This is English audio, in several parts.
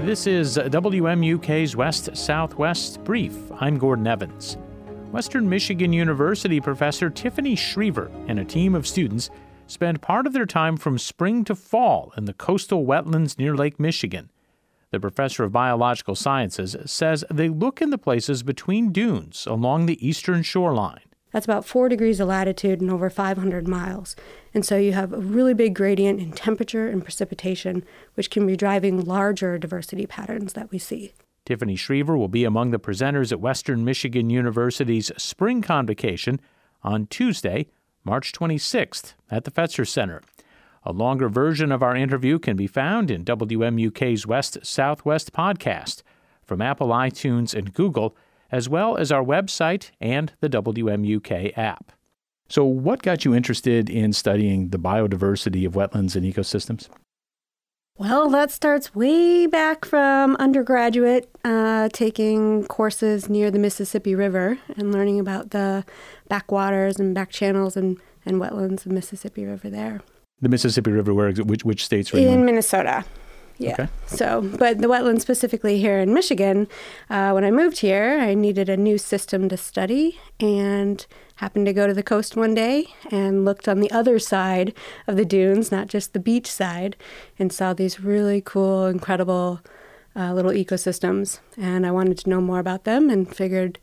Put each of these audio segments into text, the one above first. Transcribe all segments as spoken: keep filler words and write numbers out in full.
This is W M U K's West-Southwest Brief. I'm Gordon Evans. Western Michigan University professor Tiffany Schriever and a team of students spend part of their time from spring to fall in the coastal wetlands near Lake Michigan. The professor of biological sciences says they look in the places between dunes along the eastern shoreline. That's about four degrees of latitude and over five hundred miles. And so you have a really big gradient in temperature and precipitation, which can be driving larger diversity patterns that we see. Tiffany Schriever will be among the presenters at Western Michigan University's Spring Convocation on Tuesday, March twenty-sixth at the Fetzer Center. A longer version of our interview can be found in W M U K's West-Southwest podcast from Apple iTunes and Google, as well as our website and the W M U K app. So what got you interested in studying the biodiversity of wetlands and ecosystems? Well, that starts way back from undergraduate, uh, taking courses near the Mississippi River and learning about the backwaters and back channels and, and wetlands of the Mississippi River there. The Mississippi River, where which, which states are you in? in? Minnesota. Yeah. Okay. So, but the wetlands specifically here in Michigan, uh, when I moved here, I needed a new system to study and happened to go to the coast one day and looked on the other side of the dunes, not just the beach side, and saw these really cool, incredible uh, little ecosystems. And I wanted to know more about them and figured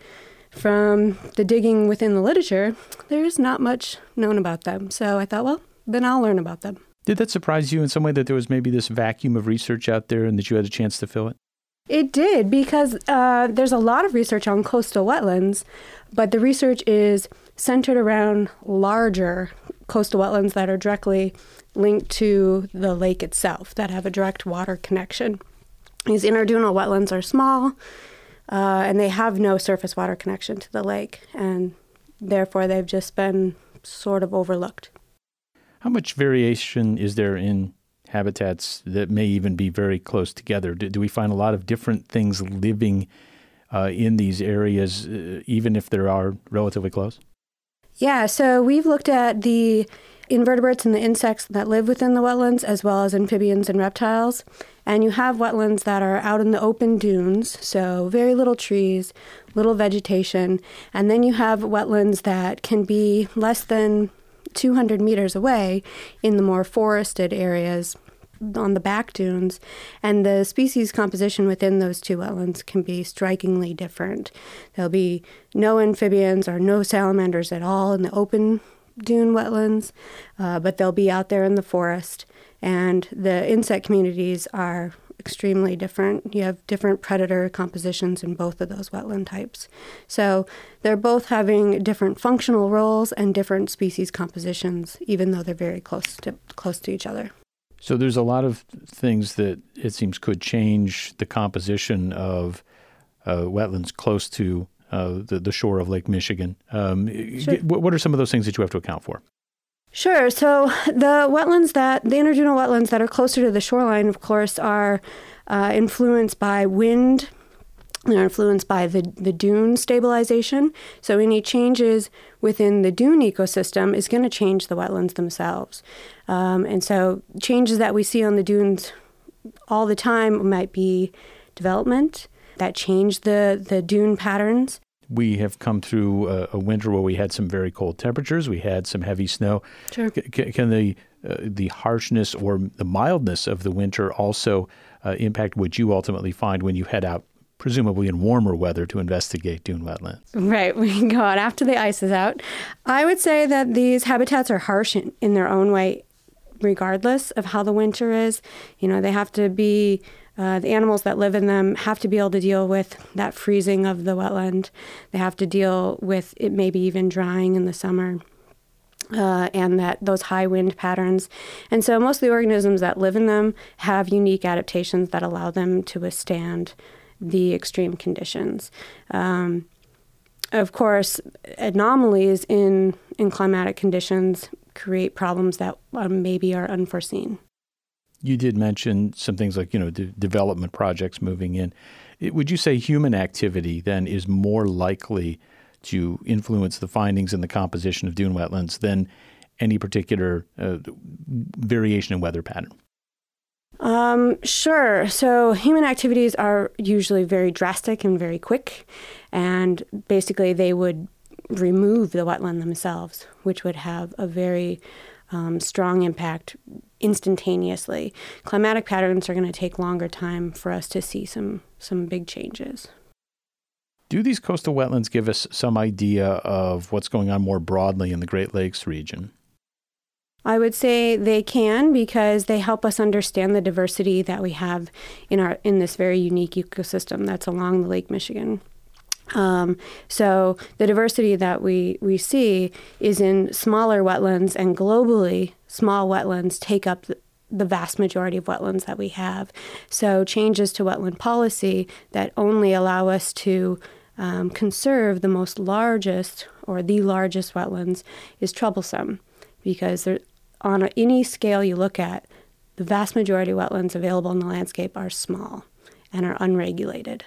from the digging within the literature, there's not much known about them. So I thought, well, then I'll learn about them. Did that surprise you in some way that there was maybe this vacuum of research out there and that you had a chance to fill it? It did, because uh, there's a lot of research on coastal wetlands, but the research is centered around larger coastal wetlands that are directly linked to the lake itself, that have a direct water connection. These interdunal wetlands are small, uh, and they have no surface water connection to the lake, and therefore they've just been sort of overlooked. How much variation is there in habitats that may even be very close together? Do, do we find a lot of different things living uh, in these areas, uh, even if they are relatively close? Yeah, so we've looked at the invertebrates and the insects that live within the wetlands, as well as amphibians and reptiles. And you have wetlands that are out in the open dunes, so very little trees, little vegetation. And then you have wetlands that can be less than two hundred meters away in the more forested areas on the back dunes, and the species composition within those two wetlands can be strikingly different. There'll be no amphibians or no salamanders at all in the open dune wetlands, uh, but they'll be out there in the forest, and the insect communities are extremely different. You have different predator compositions in both of those wetland types. So they're both having different functional roles and different species compositions, even though they're very close to close to each other. So there's a lot of things that it seems could change the composition of uh, wetlands close to uh, the, the shore of Lake Michigan. Um, Sure. What are some of those things that you have to account for? Sure. So the wetlands that, the interdunal wetlands that are closer to the shoreline, of course, are uh, influenced by wind. They're influenced by the, the dune stabilization. So any changes within the dune ecosystem is going to change the wetlands themselves. Um, and so changes that we see on the dunes all the time might be development that change the, the dune patterns. We have come through a, a winter where we had some very cold temperatures. We had some heavy snow. Sure. C- can the uh, the harshness or the mildness of the winter also uh, impact what you ultimately find when you head out, presumably in warmer weather, to investigate dune wetlands? Right. We can go out after the ice is out. I would say that these habitats are harsh in, in their own way, regardless of how the winter is. You know, they have to be Uh, the animals that live in them have to be able to deal with that freezing of the wetland. They have to deal with it maybe even drying in the summer, uh, and that those high wind patterns. And so most of the organisms that live in them have unique adaptations that allow them to withstand the extreme conditions. Um, of course, anomalies in, in climatic conditions create problems that um, maybe are unforeseen. You did mention some things like, you know, de- development projects moving in. It, would you say human activity then is more likely to influence the findings and the composition of dune wetlands than any particular uh, variation in weather pattern? Um, sure. So human activities are usually very drastic and very quick, and basically they would remove the wetland themselves, which would have a very um, strong impact instantaneously. Climatic patterns are going to take longer time for us to see some some big changes. Do these coastal wetlands give us some idea of what's going on more broadly in the Great Lakes region? I would say they can, because they help us understand the diversity that we have in our in this very unique ecosystem that's along the Lake Michigan. Um, so the diversity that we, we see is in smaller wetlands, and globally, small wetlands take up the, the vast majority of wetlands that we have. So changes to wetland policy that only allow us to um, conserve the most largest or the largest wetlands is troublesome, because there, on a, any scale you look at, the vast majority of wetlands available in the landscape are small and are unregulated.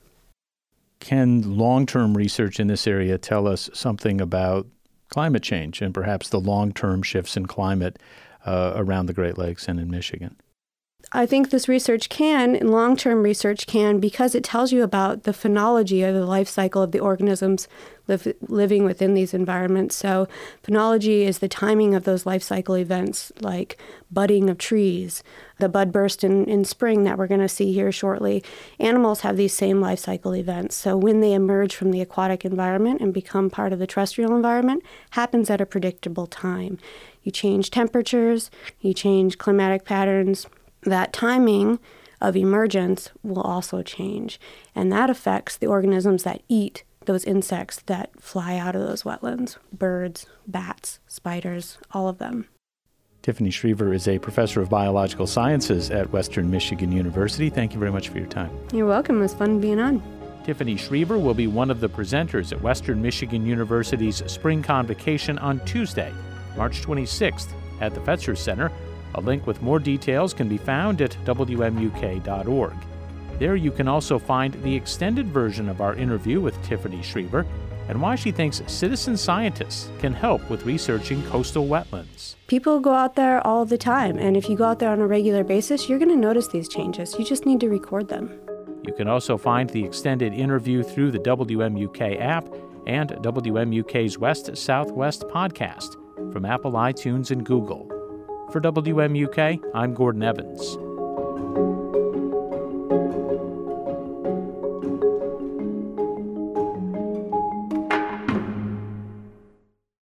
Can long-term research in this area tell us something about climate change and perhaps the long-term shifts in climate uh, around the Great Lakes and in Michigan? I think this research can, and long-term research can, because it tells you about the phenology of the life cycle of the organisms live, living within these environments. So phenology is the timing of those life cycle events, like budding of trees, the bud burst in, in spring that we're going to see here shortly. Animals have these same life cycle events. So when they emerge from the aquatic environment and become part of the terrestrial environment, happens at a predictable time. You change temperatures, you change climatic patterns. That timing of emergence will also change, and that affects the organisms that eat those insects that fly out of those wetlands: birds, bats, spiders, all of them. Tiffany Shriver is a professor of biological sciences at Western Michigan University. Thank you very much for your time. You're welcome. It was fun being on. Tiffany Shriver will be one of the presenters at Western Michigan University's Spring Convocation on Tuesday, March twenty-sixth, at the Fetzer Center. A link with more details can be found at W M U K dot org. There you can also find the extended version of our interview with Tiffany Shriver and why she thinks citizen scientists can help with researching coastal wetlands. People go out there all the time, and if you go out there on a regular basis, you're going to notice these changes. You just need to record them. You can also find the extended interview through the W M U K app and W M U K's West Southwest podcast from Apple iTunes and Google. For W M U K, I'm Gordon Evans.